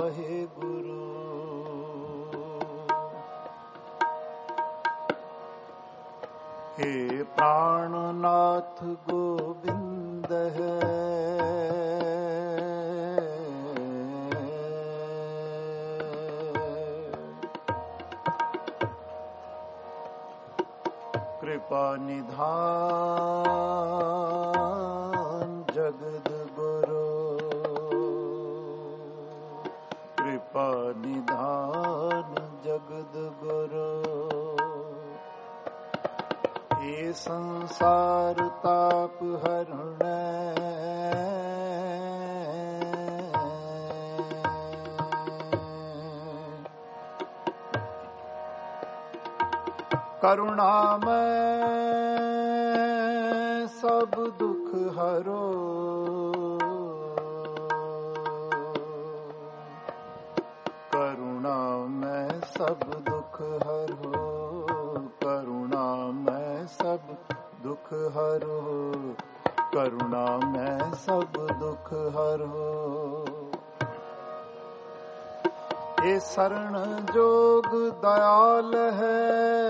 वाहे गुरु। हे प्राणनाथ गोविंद है, कृपा निधान जगद गुरु, कृपा निधान जगद गुरु। ये संसार ताप हरण, करुणामय सब दुख हरो, करुणामय सब दुख हरो, करुणामय सब दुख हरो, करुणामय सब दुख हरो। ये शरण जोग दयाल है,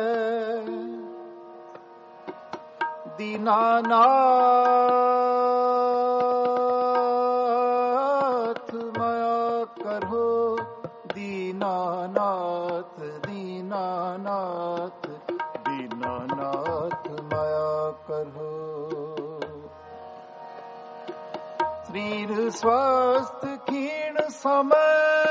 दीनानाथ माया करो, दीनानाथ दीनानाथ दीनानाथ माया करो। शरीर स्वस्थ क्षीण समय,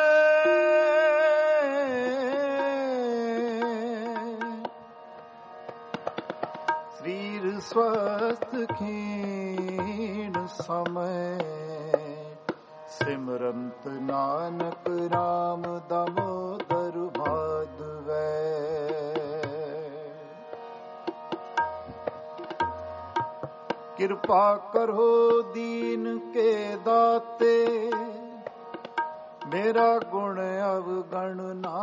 शरीर स्वस्थ क्षीण समय, सिमरंत नानक राम दामोदर माधवै। कृपा करो दीन के दाते, मेरा गुण अवगण ना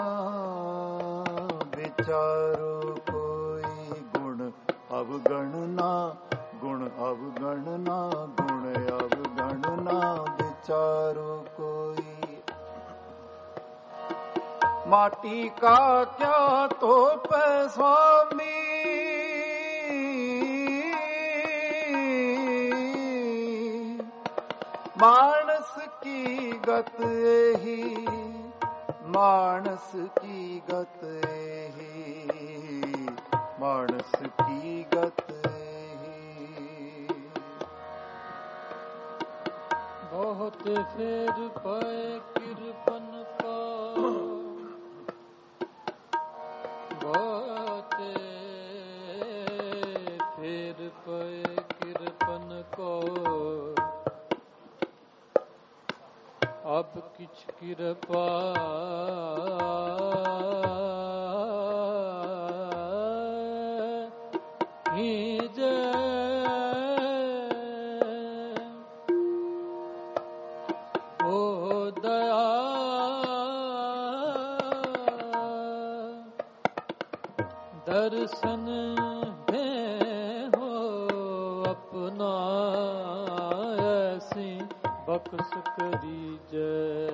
विचारो कोई, गुण अवगणना, गुण अवगणना, गुण अवगणना विचारो कोई। माटी का क्या तोप स्वामी, मानस की गत एही, मानस की गत एही, मानस की गत एही। बहुत फेर पाए कृपन को, बहुत फेर पाए कृपन को, अब किछ कृपा कीजे। ओ दया दर्शन दे हो अपना, ऐसी बख्श करीजे।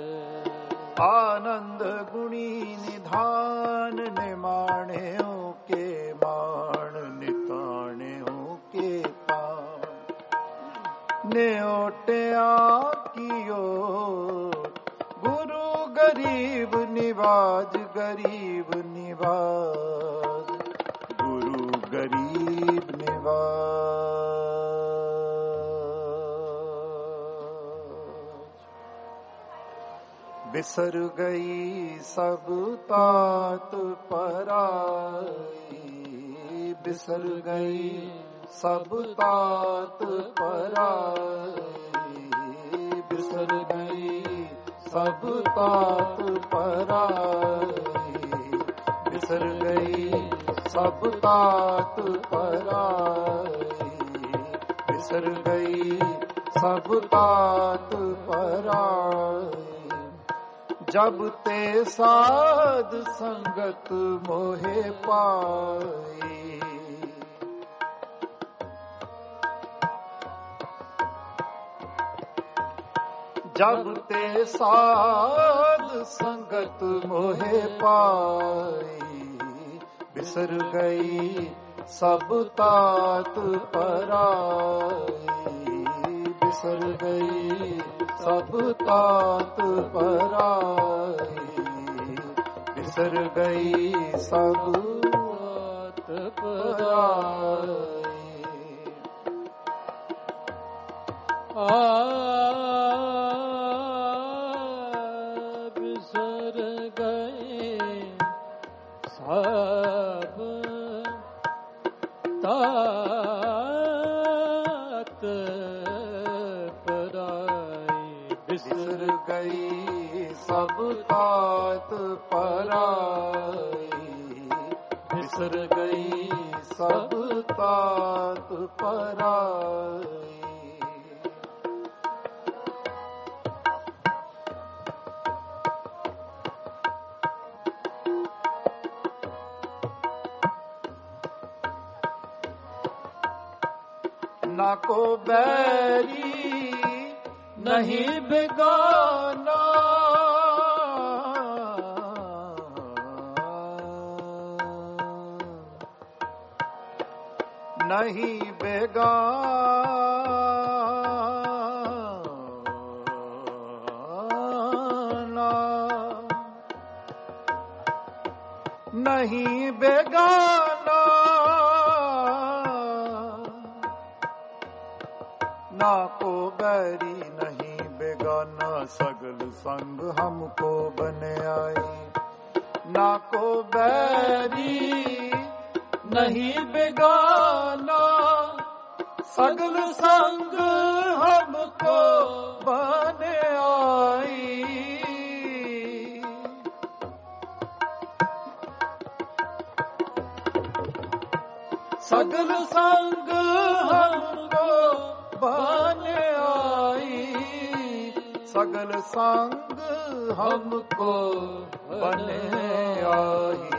आनंद गुणी निधान निमाणे हो के मान, निताणे हो के पान, न्योट्या कियो गुरु गरीब निवाज, गरीब निवाज, गुरु गरीब निवाज। बिसर गई सब तात पराई, बिसर गई सब तात पराई, बिसर गई सब तात पराई, बिसर गई सब तात पराई, बिसर गई सब तात पराई। जब ते साध संगत मोहे पाई, ਜਬ ਤੇ ਸਾਧ ਸੰਗਤ ਮੋਹਿ ਪਾਈ, ਬਿਸਰ ਗਈ ਸਭ ਤਾਤ ਪਰਾਈ, ਬਿਸਰ ਗਈ ਸਭ ਤਾਤ ਪਰਾਈ, ਬਿਸਰ ਗਈ ਸਭ ਤਾਤ ਪਰਾਈ। ਬਿਸਰ ਗਏ ਸਭ ਤਾਤ ਪਰਾਈ, ਬਿਸਰ ਗਈ ਸਭ ਤਾਤ ਪਰਾਈ, ਬਿਸਰ ਗਈ ਸਭ ਤਾਤ ਪਰਾਈ। ਨਾ ਕੋ ਬੈਰੀ ਨਹੀਂ ਬੇਗਾਨਾ, ਨਹੀਂ ਬੇਗਾਨਾ, ਨਹੀਂ ਬੇਗਾਨਾ, ना को बैरी नहीं बेगाना, सगल संग हमको बने आई। ना को बैरी नहीं बेगाना, सगल संग हमको बने आई। सगल संग हमको बन आई, सगल संग हमको बन आई।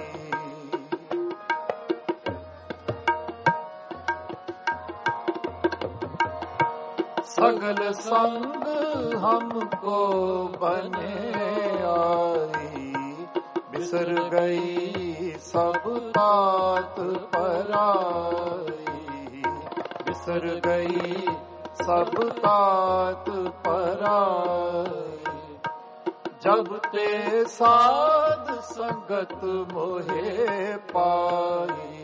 सगल संग हमको बन आई, बिसर गई सब तात पराई, बिसर गई सब तात पराई। जब ते साध संगत मोहे पाई,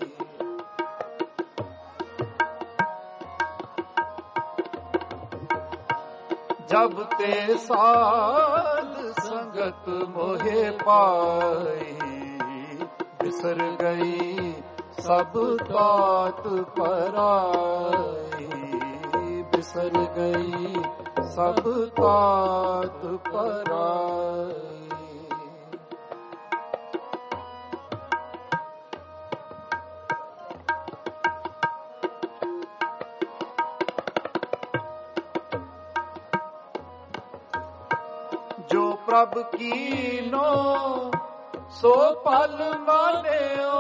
जब ते साध संगत मोहे पाई, बिसर गई सब तात पराई, बिसर गई सब तात पराई। जो प्रभ कीनो सो पल मानेओ,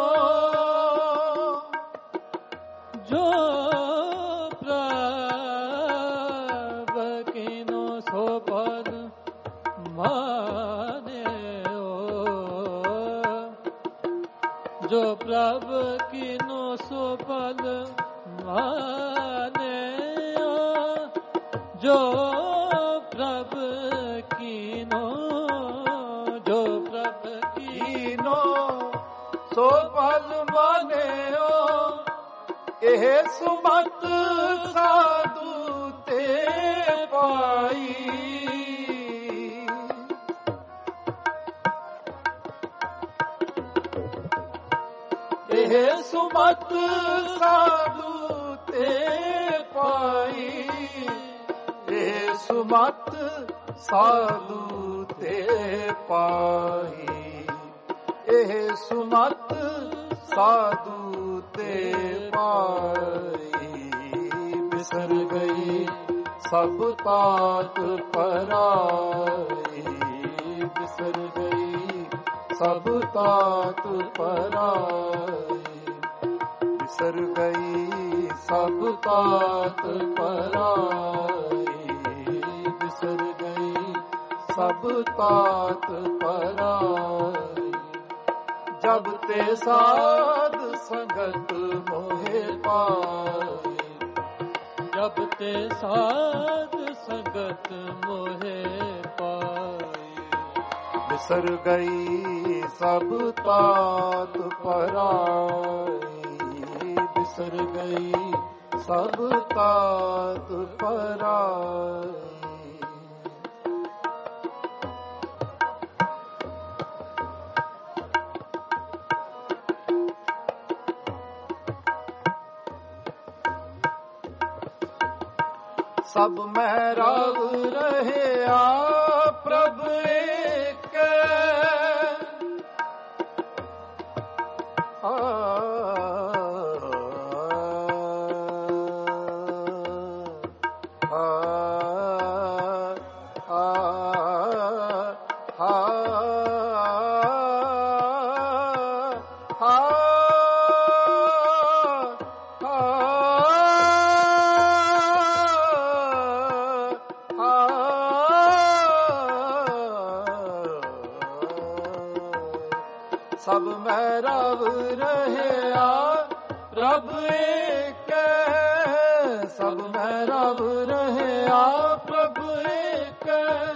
जो प्रभ कीनो सो पल मानेओ, जो प्रभ कीनो सो पल मानेओ, जो प्रभ कीनो, जो प्रभ कीनो सो पल मानेओ, एह सुमत साधु ते पाई, एह सुमत साधु ते पाई, एह सुमत साधु ते पाई, एह सुमत साधु ते पाई। बिसर गई सब तात पराई, बिसर गई सब तात पराई, बिसर गई सब तात पराई, बिसर गई सब तात पराई। जब ते साध संगत मोहे पाई। जब ते साध संगत मोहे पाई। बिसर गई सब तात पराई। बिसर गई सब तात पराई। सब में रव रहे प्रभु एक। सब में रव रहे प्रभु एक। सब में रव रहे प्रभु एक।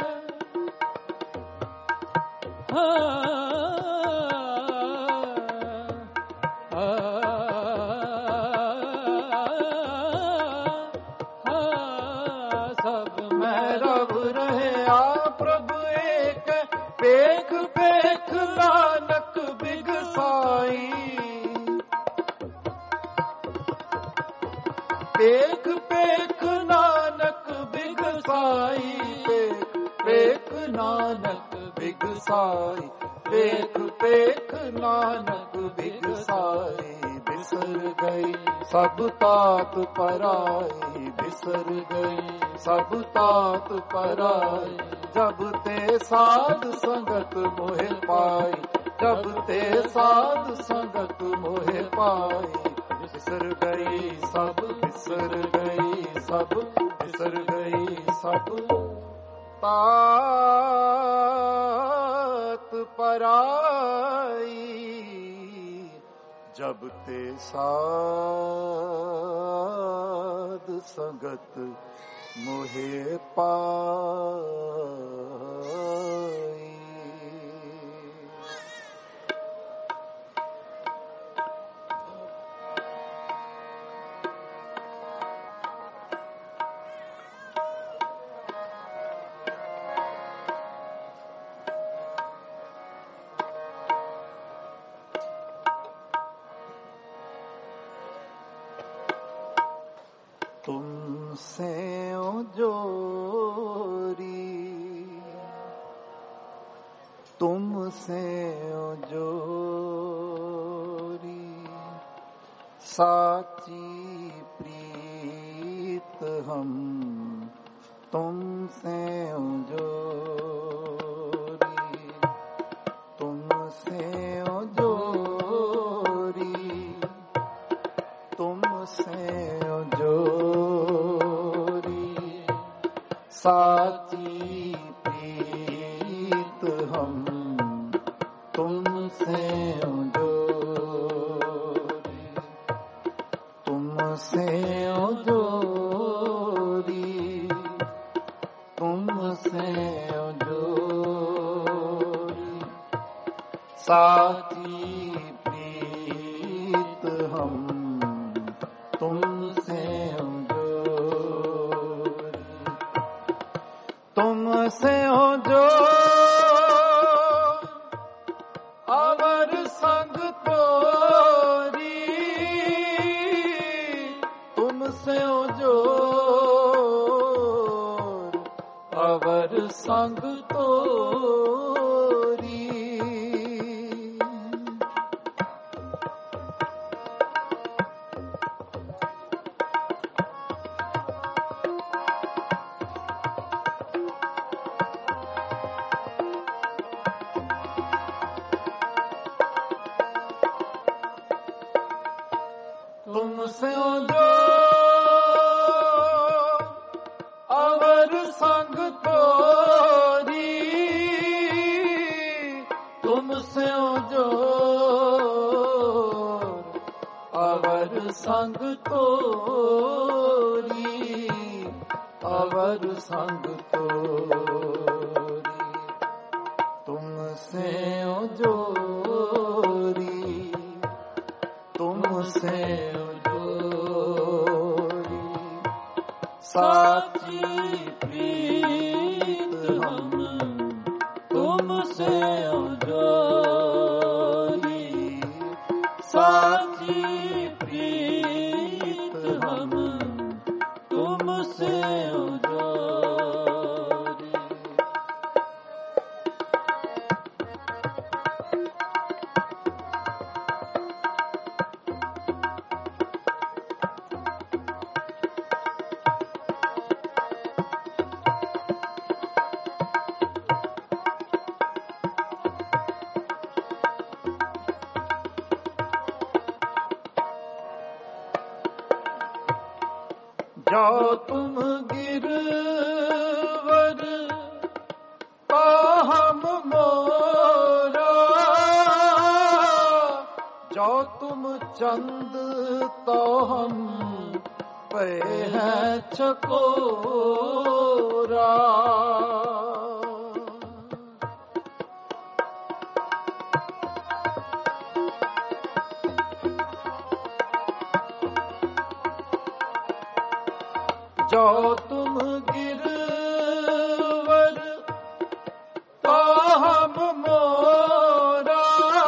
सब में रव रहे प्रभु एक। पेख पेख नानक बिगसाई। पेख पेख नानक बिगसाई। पेख पेख नानक बिगसाई। पेख पेख नानक बिगसाई। बिसर गई सब तात पराई। बिसर गई सब तात पराई। जब ते साध संगत मोहे पाई। जब ते साध संगत मोहे पाई। बिसर गई सब बिसर गई सब बिसर गई सब तात पराई। जब ते साध संगत मोहे पाई। तुमसे जोरी तुमसे जोरी साची प्रीत हम तुमसे जोरी। तुमसे जोरी तुमसे जोरी साची प्रीत हम तुमसे जोरी। तुमसे जोरी तुमसे जोरी साची प्रीत हम तुमसे जोरी। तुमसे जो अवर संग तोरी। तुमसे जो अवर संग तोरी। तुमसे जो अवर संग तोरी। संग तोरी, अवर संग तोरी, तुमसे जोरी, तुमसे जोरी, साची प्रीत हम तुमसे जोरी, साची प्रीत हम तुमसे जोरी। जाओ तुम गिरवर तो हम मोरा, जाओ तुम चंद तो हम पे हैं चकोरा। जो तुम गिरवर तो हम मोरा,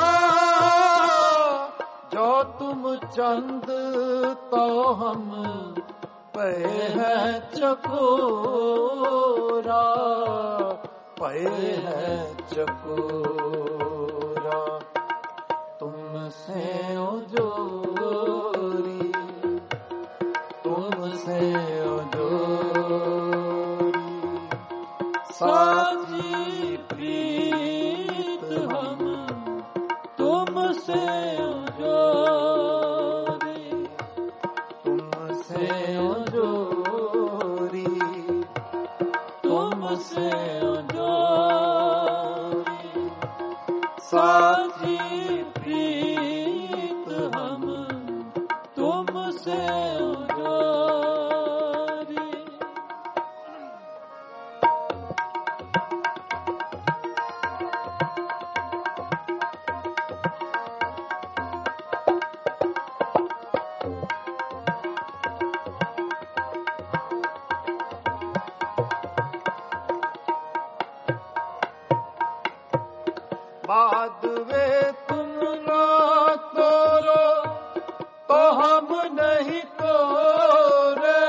जो तुम चंद तो हम पे हैं चकोरा, पे हैं चकोरा, तुमसे जोरी, तुमसे साची प्रीत हम तुमसे जोरी, तुमसे जोरी, तुमसे जोरी, साची प्रीत हम तुमसे जोरी। बाद वे तुम रो तोरो तो हम नहीं तोरे,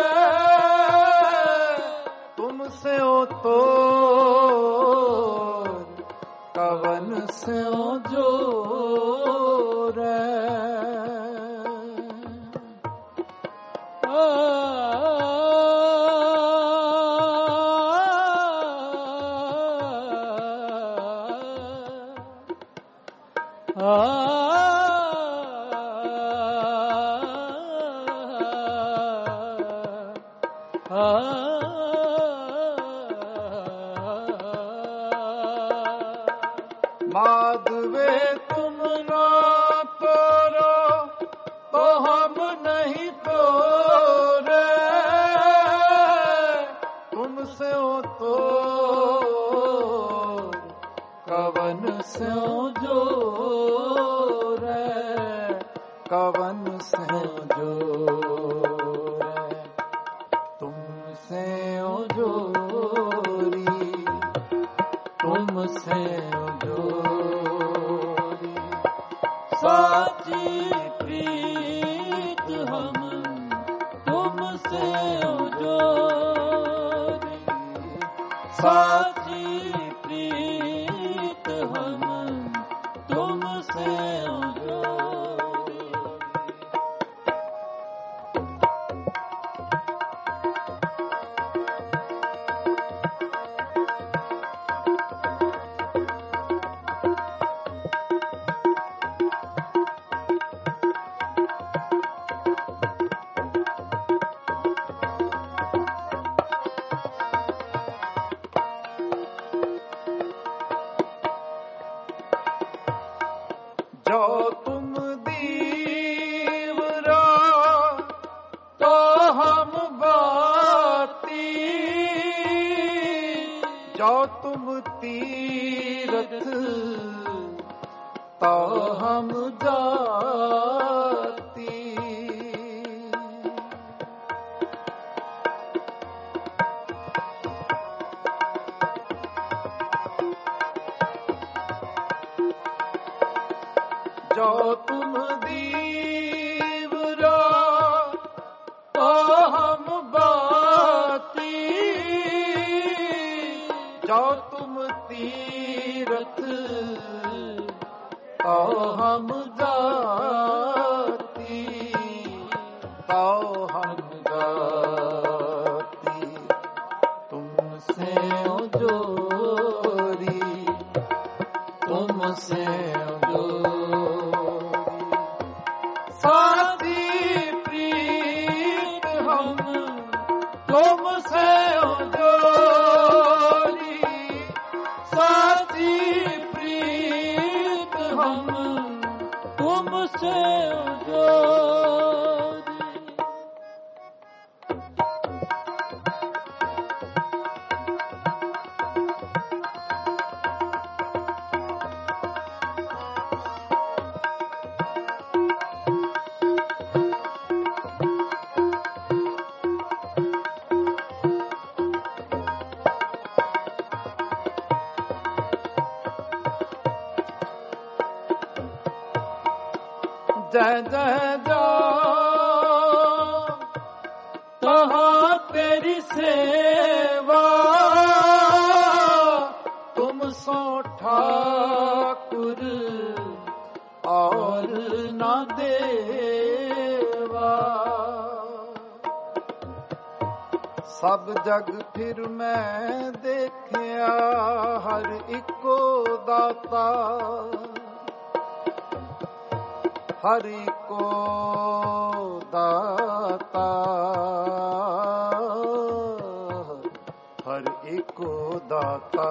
तुमसे तो कवन से जोरे। माधवे तुम ना तोरो तो हम नहीं तोरे, तुमसे तो कवन से जोरे, कवन से जोरे, तुमसे जोरी, तुमसे जोरी, साची प्रीत हम तुमसे जोरी, साची प्रीत हम तुमसे जोरी। तुम तीरथ तो हम जाती। जो तुम दीवरा तो हम बाती। जो तुम तीरथ तो हम जाती। तो हम जाती। तुमसे जोरी तुमसे साथी प्रीत हम तुमसे जोरी। साथी प्रीत हम तुमसे जोरी। जय जय जाओ तहाँ तेरी सेवा। तुम सो ठाकुर और न देवा। सब जग फिर मैं देखिया हर इको दाता। हरि को दाता हर एको दाता।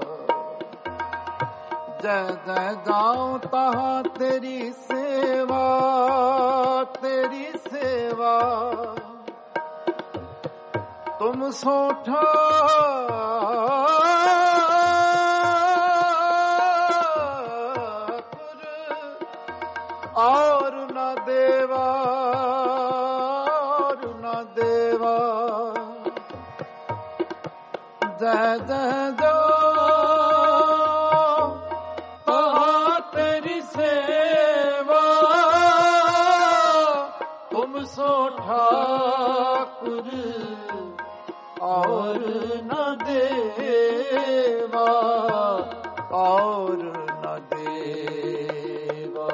जय जय जाऊं तहाँ तेरी सेवा। तेरी सेवा तुम सो और न देवा। और न देवा। जय जय जो तहाँ तेरी सेवा। तुम सो ठाकुर और न देवा। और न देवा।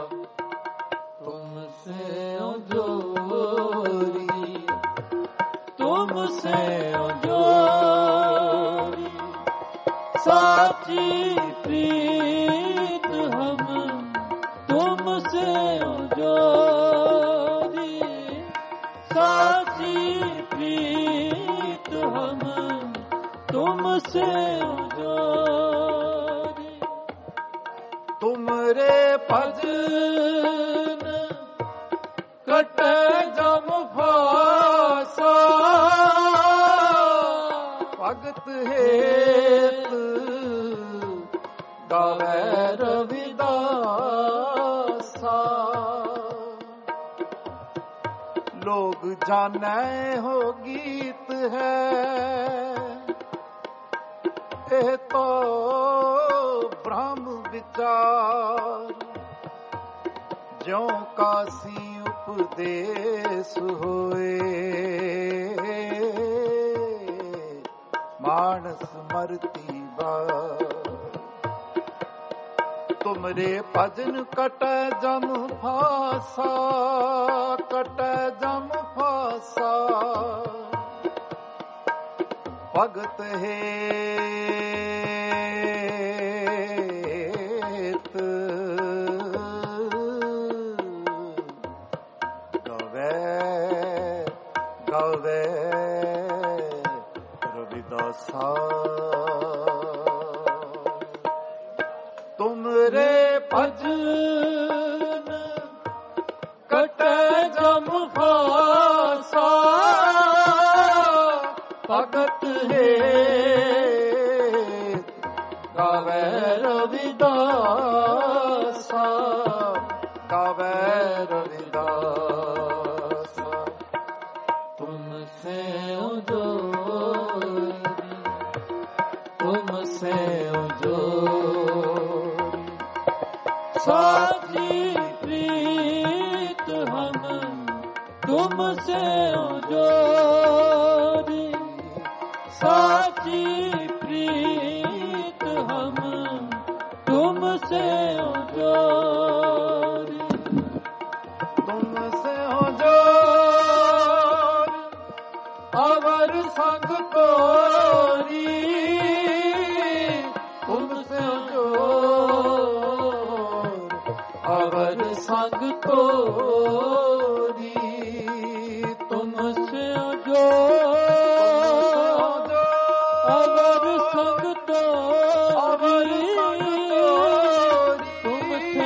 तुमसे जोरी तुमसे जोरी। साची प्रीत हम तुमसे जोरी। साची प्रीत हम तुमसे जोरी। तुमरे भजन कटे जम फासा। भगत हेत गावे रविदासा। लोग जाने हो गीत है ये तो ब्रह्म विचार। ज्यों काशी उपदेश होए मानस मरती बार। तुमरे भजन कटे जम फासा। कटे जम फासा। भगत हेत गवे रविदासा। तुमरे भजन कटे जम फासा। भगत हेत ਗਾਵੇ ਰਵਿਦਾਸਾ, ਗਾਵੇ ਰਵਿਦਾਸਾ। ਤੁਮਸੇ ਉਜੋਰੀ, ਤੁਮਸੇ ਉਜੋਰੀ, ਸਾਚੀ ਪ੍ਰੀਤ ਹਮ ਤੁਮਸੇ ਉਜੋਰੀ, ਸਾਚੀ ਪ੍ਰੀਤ ਹਮ ਤੁਮਸੇ ਉਜੋਰੀ। ਤੁਮਸੇ ਉਜੋਰ ਅਵਰ ਸੰਗ ਤੋਰੀ, ਤੁਮਸੇ ਉਜੋਰ ਅਵਰ ਸੰਗ ਤੋਰੀ, ਤੁਮਸੇ ਉਜੋਰ ਅਵਰ ਸੰਗ ਤੋਰੀ, ਤੁਮਸੇ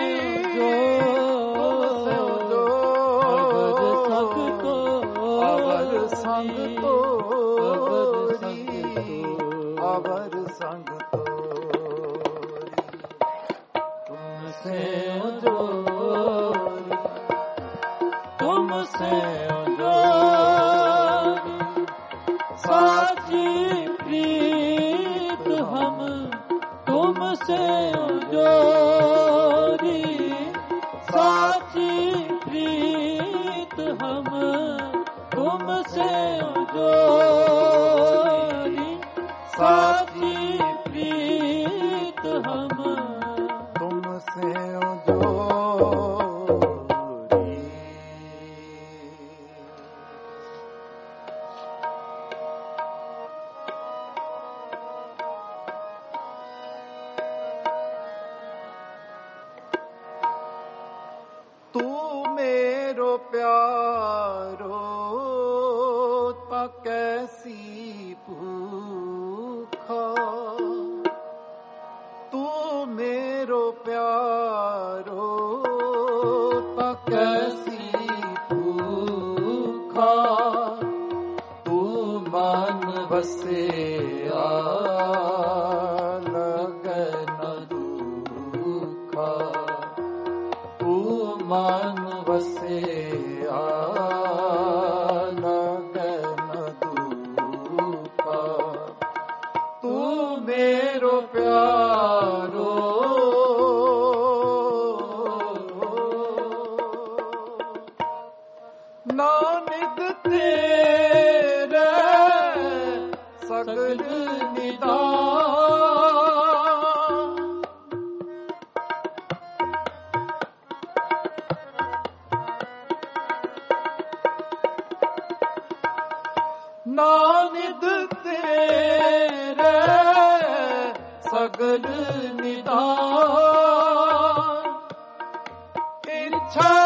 ਅਵਰ ਸੰਗ ਤੋਰੀ, ਅਵਰ ਸੰਗ ਤੋਰੀ। ਤੁਮਸੇ ਉਜੋਰ, ਤੁਮਸੇ ਉਜੋਰੀ, ਸਾਚੀ ਪ੍ਰੀਤ ਹਮ ਤੁਮਸੇ ਉਜੋਰੀ, ਸਾਚੀ ਪ੍ਰੀਤ ਹਮ ਤੁਮਸੇ ਉਜੋਰੀ, ਸਾਚੀ ਪ੍ਰੀਤ ਹਮ ਤੁਮਸੇ ਉਜੋਰੀ। ਤੂੰ मेरो प्यारो ता कैसी भूखा, तू मेरो प्यारो ता कैसी भूखा, तू मन बसिया लगन दुखा, तू मन बसिया लगन दुखा, तू मेरो प्यारो नानक तेरे सगल निदान, नानक तेरे सगल निदान, इच्छा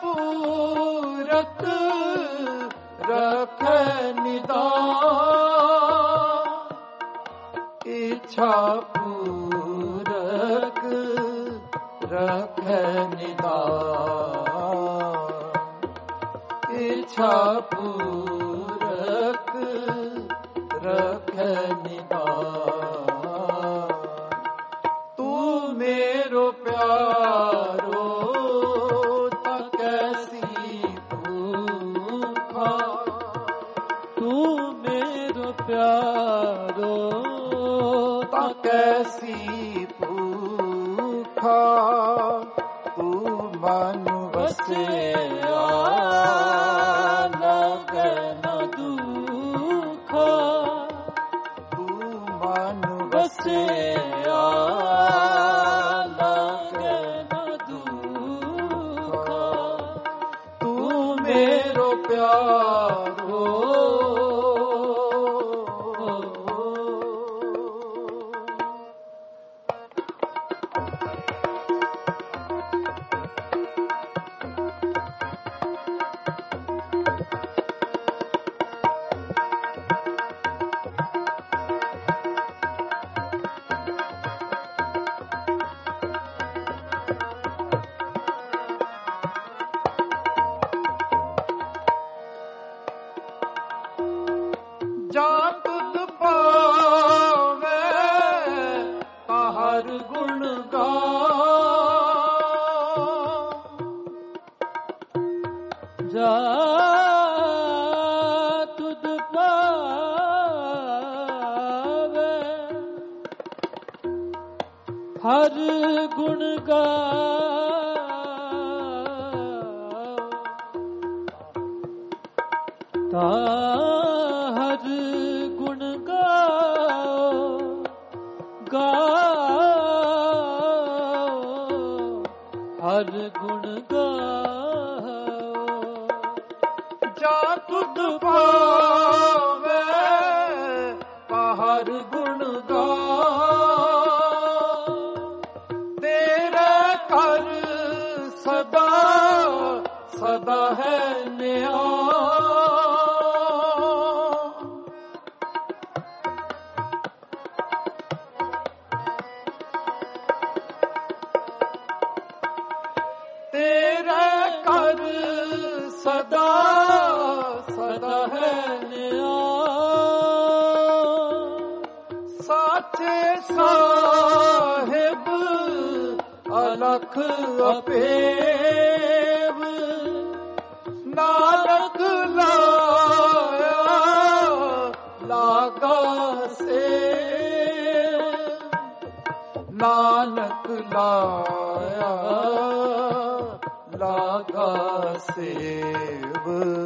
पूरक रख निदान, इच्छा पूरक रख निदान, इच्छा पूरक रख निदान। तू मेरो प्यारो ता कैसी भूखा, तू मेरो प्यारो ता कैसी भूखा, तू मन बसिया लगन दुखा, तू मन बसिया लगन दुखा, तू मेरो प्यारो ਜਾ ਤੁਧ ਪਾਵੇ ਤਾਹ ਹਰ ਗੁਣ ਗਾਓ ਤਾ ਹਰ ਗੁਣ ਗਾਓ ਹਰ ਗੁਣ ਗਾਓ ਜਾ ਤੁਧ ਪਾਵੇ ਹਰ ਗੁਣ ਗਾਓ ਤੇਰੇ ਘਰ ਸਦਾ ਸਦਾ ਹੈ ਨਿਆ ਸਦਾ ਸਦਾ ਹੈ ਨਿਆ ਸਾਚੇ ਸਾਹਿਬ ਅਲਖ ਅਪੇਵ ਨਾਨਕ ਲਾਇਆ ਲਾਗਾ ਸੇਵ ਨਾਨਕ ਲਾਇਆ ਲਾਗਾ ਸੇਵ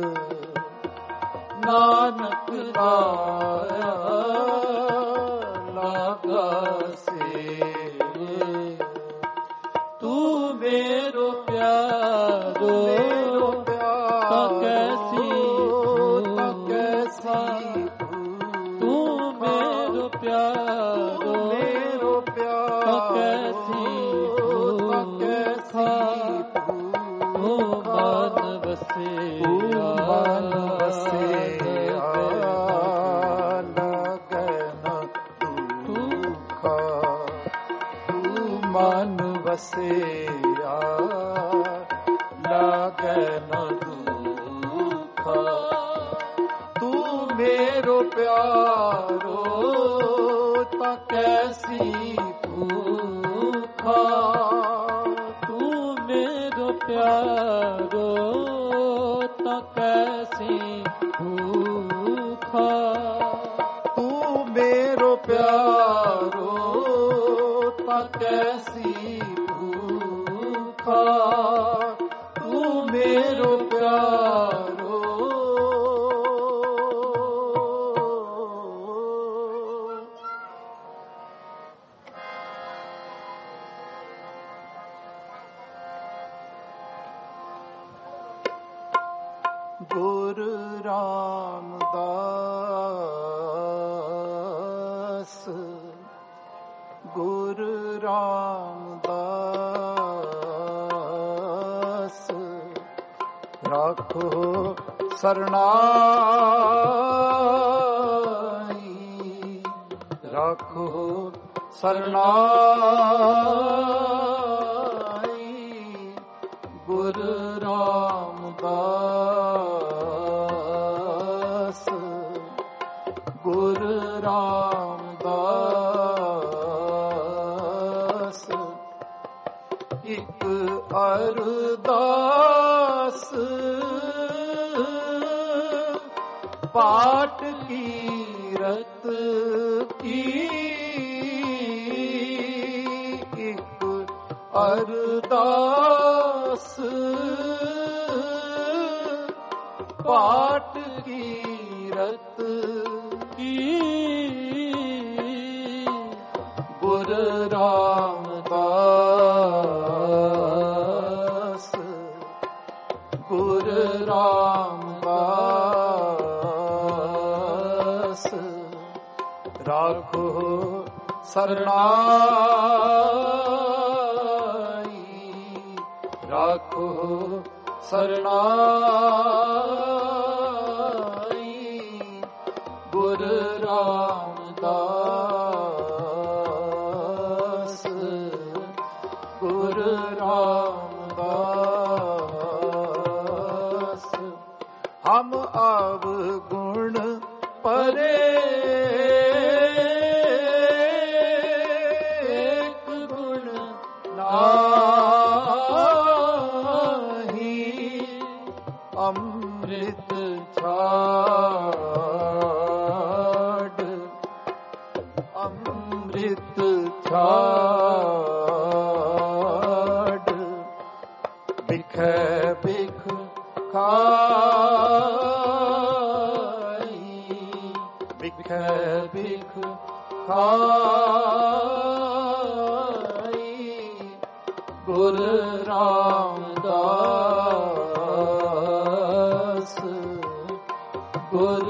ਨਾਨਕ ਲਾਇਆ ਲਾਗਾ ਸੇਵ ਤੂੰ ਮੇਰੋ ਪਿਆਰੋ ਤਾਂ ਕੈਸੀ ਤੂੰ ਮੇਰੋ ਪਿਆਰੋ ਤਾਂ ਕੈਸੀ ਮਨ ਵਸਿਆ ਲਗਨ ਦੁਖਾ ਤੂੰ ਮਨ ਵਸਿਆ ਲਗਨ ਦੁਖਾ ਤੂੰ ਮੇਰੋ ਪਿਆਰੋ ਤਾਂ ਕੈਸੀ ਭੂਖਾ ਪਿਆਰੋ ਤਾਂ ਕੈਸੀ ਭੂਖਾ ਤੂੰ ਮੇਰੋ ਪਿਆਰੋ ਤਾਂ ਕੈਸੀ ਭੂਖਾ ਤੂੰ ਮੇਰੋ ਪਿਆਰੋ ਗੁਰ ਰਾਮਦਾਸ ਗੁਰ ਰਾਮਦਾਸ ਰਾਖੋ ਸਰਨਾਈ ਰਾਖੋ ਸਰਨਾਈ ਗੁਰ ਰਾਮਦਾਸ ਗੁਰ ਰਾਮਦਾਸ ਇੱਕ ਅਰਦਾਸ ਪਾਠ ਕੀਰਤ ਕੀ ਇੱਕ ਅਰਦਾਸ ਪਾਠ ਕੀਰਤ ਕੀ ਗੁਰ ਰਾਮਦਾਸ ਗੁਰ ਰਾਮਦਾਸ ਰਾਖੋ ਸਰਨਾਈ ਰਾਖੋ ਸਰਨਾਈ ਗੁਰ ਰਾਮਦਾਸ ਗੁਰ ਰਾਮਦਾਸ ਹਮ ਆਵ ਗੁਣ ਪਰੇ ਇੱਕ ਗੁਣ ਨਾਹੀ ਅੰਮ੍ਰਿਤ ਛਾੜ ਅੰਮ੍ਰਿਤ ਛਾੜ ਬਿਖੈ ਬਿਖ ਖਾਈ ਗੁਰ ਰਾਮਦਾਸ ਗੁਰ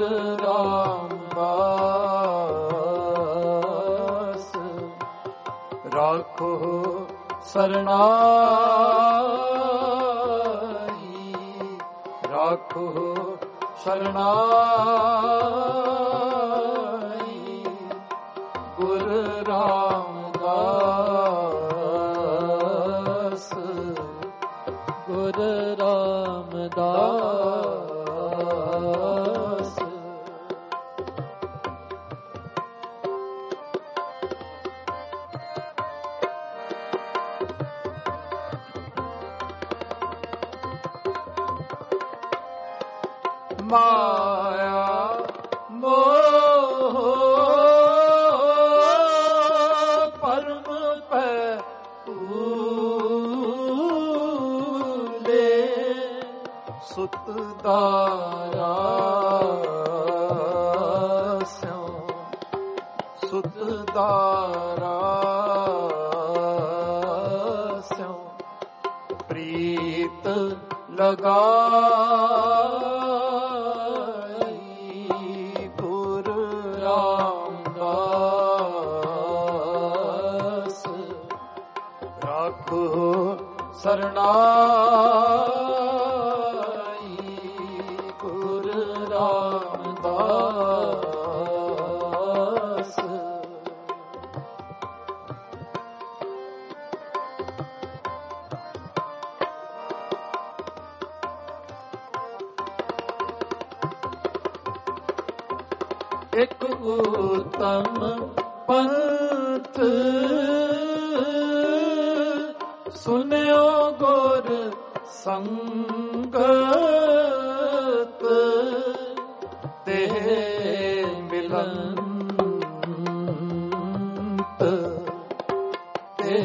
ਰਾਮਦਾਸ ਰਾਖੋ ਸਰਣਾਈ ਰਾਖੋ ਸਰਣਾਈ ਗੁਰ ਰਾਮਦਾਸ ਗੁਰ ਰਾਮਦਾਸ ਮਾਇਆ ਮੋਹ ਪਰਮ ਪੈ ਭੂਲੇ ਸੁਤ ਦਾਰਾ ਸਿਉ ਸੁਤ ਦਾਰਾ ਸਿਉ ਪ੍ਰੀਤ ਲਗਾਈ ਗੁਰ ਰਾਮਦਾਸ ਰਾਖੋ ਸਰਣਾਈ ਗੁਰ ਰਾਮਦਾਸ ਇਕ ਉਤਮ ਪੰਥ ਸੁਨਿਓ ਗੁਰ ਸੰਗਤ ਤੇ ਮਿਲੰਤ ਤੇ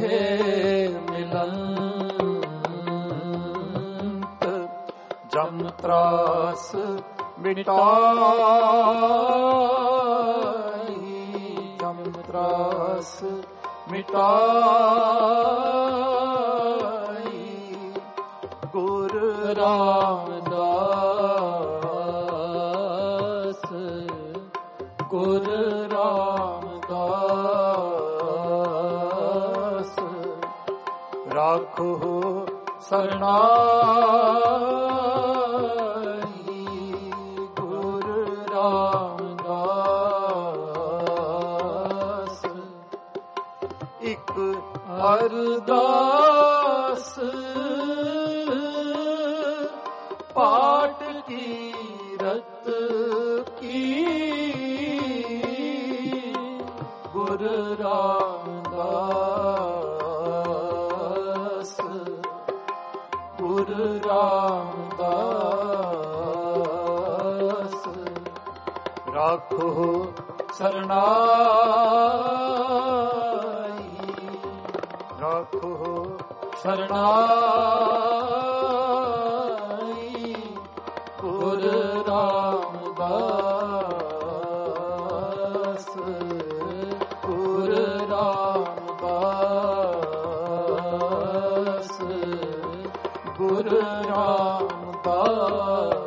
ਮਿਲੰਤ ਜਮ ਤਰਾਸ ਮਿਟਾਈ ਜਮ ਤਰਾਸ ਮਿਟਾਈ ਗੁਰ ਰਾਮਦਾਸ ਗੁਰ ਰਾਮਦਾਸ ਰਾਖੋ ਸਰਣਾਈ ਗੁਰ ਰਾਮਦਾਸ ਇਕ ਅਰਦਾਸ ਪਾਠ ਕੀਰਤ ਕੀ ਗੁਰ ਰਾਮਦਾਸ ਗੁਰ ਰਾਮਦਾਸ ਰਾਖੋ ਸਰਣਾਈ ਰਾਖੋ ਸਰਣਾਈ ਗੁਰ ਰਾਮਦਾਸ ਗੁਰ ਰਾਮਦਾਸ ਗੁਰ ਰਾਮਦਾਸ